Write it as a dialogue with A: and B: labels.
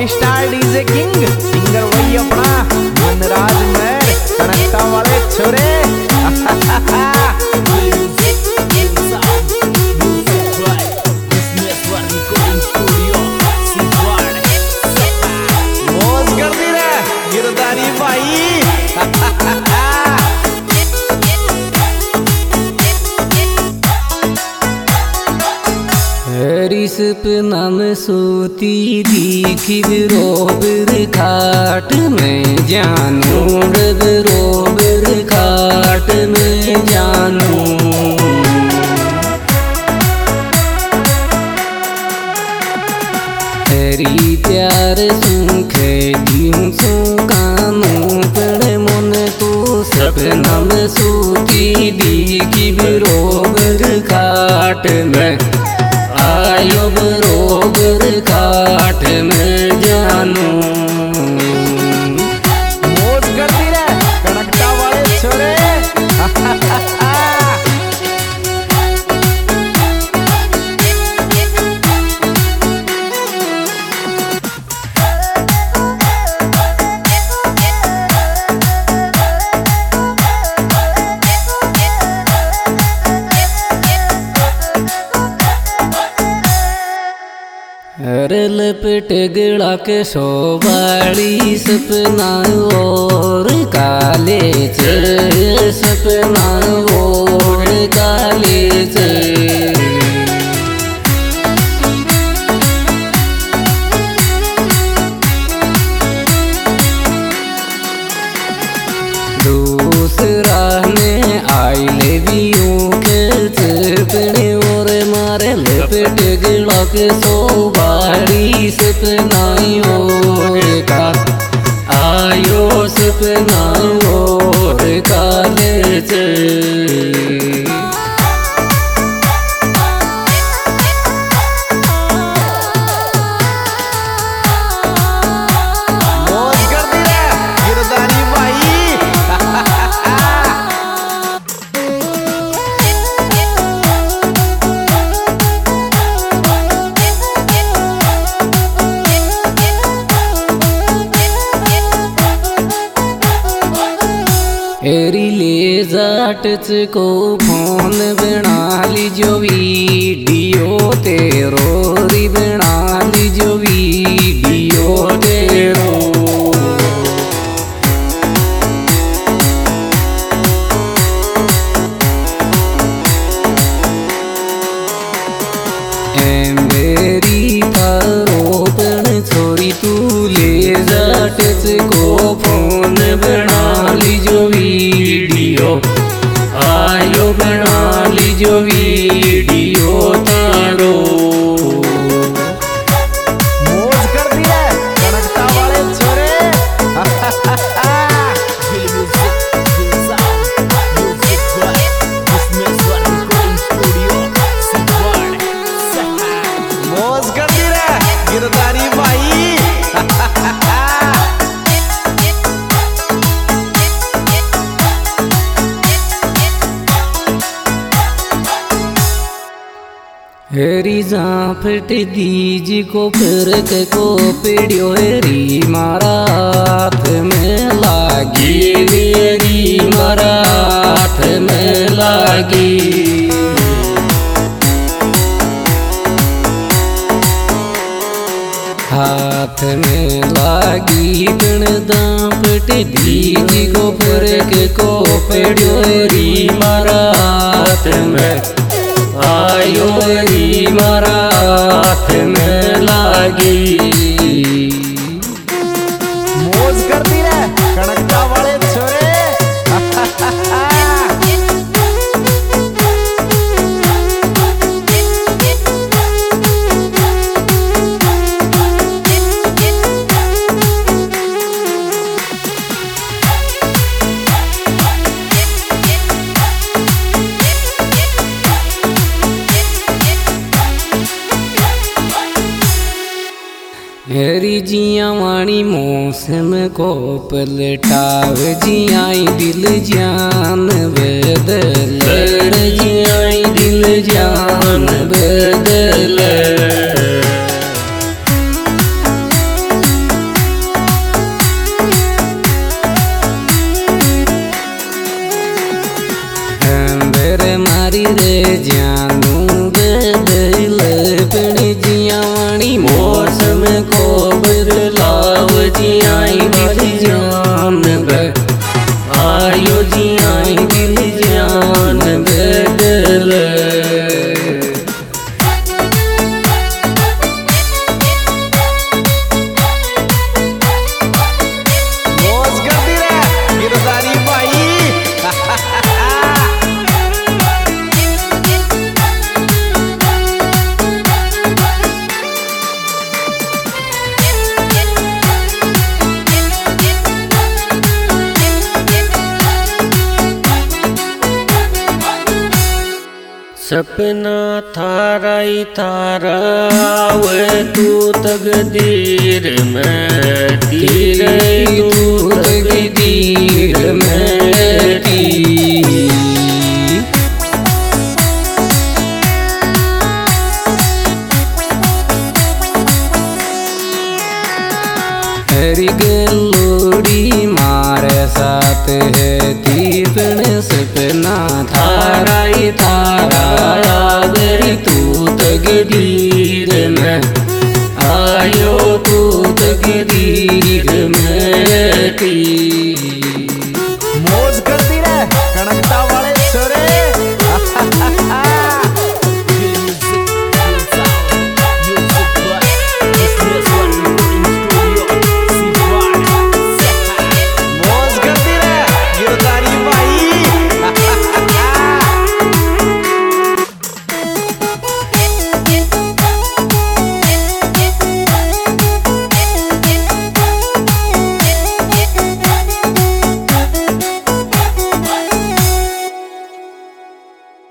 A: Star DJ king singer वही अपना मनराज मेर कनकता वाले छोरे। मौज कर दी रे गिरदारी भाई।
B: हरी सपना में सोती दिखी रोबर खाट में जानू रोबर खाट में जानू। हरी प्यार सुखे दियों सो कानू पड़े मन तो सपना में सोती दिखी रोबर खाट में आयो बरोबर काट में जानू।
A: मौज करती रे कनकता वाले छोरे।
B: अरे लपेट गड़ा के सोबाड़ी सपना और काले चे सपना और काले चे। दूसरा ने आई ले बियों के सपने और मारे लपेट गड़ा के सोबाड़ी सपना और का आयो सपना और काले चे। एरी ले जाटच को फोन बना लीजो वीडियो तेरो री बना लीजो वीडियो तेरो। मेरी थारो पण छोरी तू ले जाटच को फोन बना लीजो वीडियो आयो बना लीजो वीडियो तारो।
A: मौज कर दी है कनकता वाले छोरे। मौज कर दी रे गिरदारी भाई।
B: हेरी जाफट दीज को फरक को पेड़ियो हेरी मारा हाथ में लागी हेरी मारा हाथ में लागी। हाथ में लागी तन दापट दीज को फरक को पेड़ियो हेरी मारा हाथ में आयो री मारा हाथ में लागी।
A: मौज कर दी रे कनकता वाले छोरे।
B: हेरी जिया वाणी मौसम को पलटाव जियाई दिल जान बदल जियाई दिल जान बदल। सपना थाराई थारा वे तू तकदीर में तीर तू तकदीर में तीर। हरी गलोड़ी मारे साथ है तीपन सपना थाराई थारा गरी तू तकदीर में आयो तू तकदीर में थी।